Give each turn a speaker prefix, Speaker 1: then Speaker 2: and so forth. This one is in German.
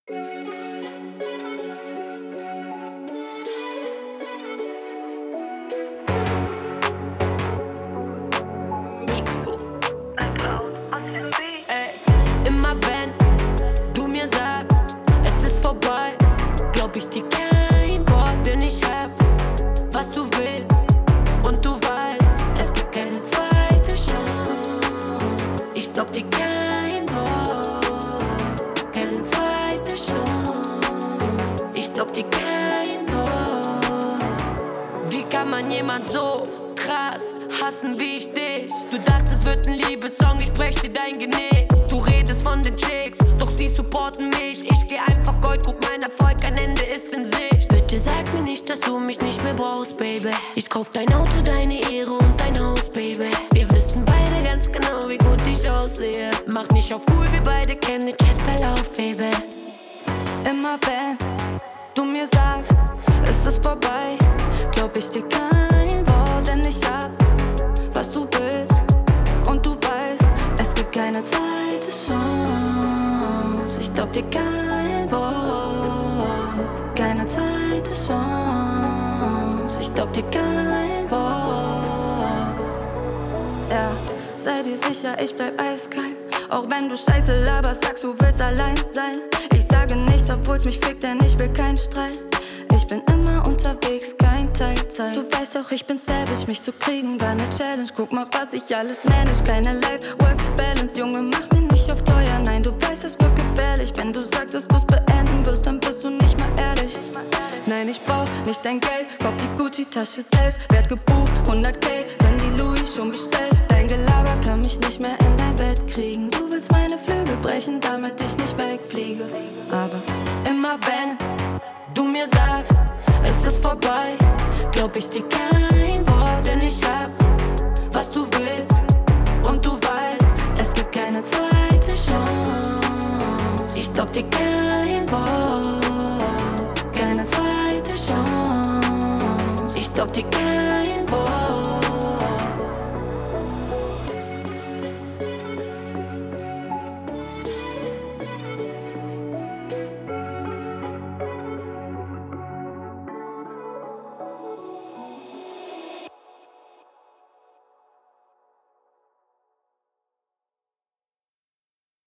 Speaker 1: Mixo.
Speaker 2: Ey, immer wenn du mir sagst, es ist vorbei, glaub ich dir kein Wort, denn ich hab, was du willst. Und du weißt, es gibt keine zweite Chance. Ich glaub dir kein Wort, keine zweite Chance. Ich glaub dir kein Wort. Wie kann man jemand so krass hassen wie ich dich? Du dachtest, es wird ein Liebessong, ich brech dir dein Genick. Du redest von den Chicks, doch sie supporten mich. Ich geh einfach Gold, guck, mein Erfolg, ein Ende ist in Sicht. Bitte sag mir nicht, dass du mich nicht mehr brauchst, Baby. Ich kauf dein Auto, deine Ehre und dein Haus, Baby. Wir wissen beide ganz genau, wie gut ich aussehe. Mach nicht auf cool, wir beide kennen den Chatverlauf, Baby. Immer wenn du mir sagst, es ist vorbei, glaub ich dir kein Wort, denn ich hab, was du willst. Und du weißt, es gibt keine zweite Chance. Ich glaub dir kein Wort, keine zweite Chance. Ich glaub dir kein Wort. Ja, sei dir sicher, ich bleib eiskalt. Auch wenn du Scheiße laberst, sagst du willst allein sein. Ich sage nichts, obwohl's mich fickt, denn ich will keinen Streit. Ich bin immer unterwegs, kein Teilzeit. Du weißt doch, ich bin savage, mich zu kriegen war ne Challenge. Guck mal, was ich alles manage, keine Life-Work-Balance. Junge, mach mir nicht auf teuer, nein, du weißt, es wird gefährlich. Wenn du sagst, dass du's beenden wirst, dann bist du nicht mal ehrlich. Nein, ich brauch nicht dein Geld, kauf die Gucci-Tasche selbst. Werd gebucht, 100k, wenn die Louis schon bestellt. Dein Gelaber kann mich nicht mehr in dein Bett kriegen. Du willst meine Flügel brechen, damit ich nicht wegfliege. Aber immer wenn du mir sagst, es ist vorbei, glaub ich dir kein Wort, denn ich hab, was du willst. Und du weißt, es gibt keine zweite Chance. Ich glaub dir kein Wort, keine zweite Chance. Ich glaub dir kein Wort.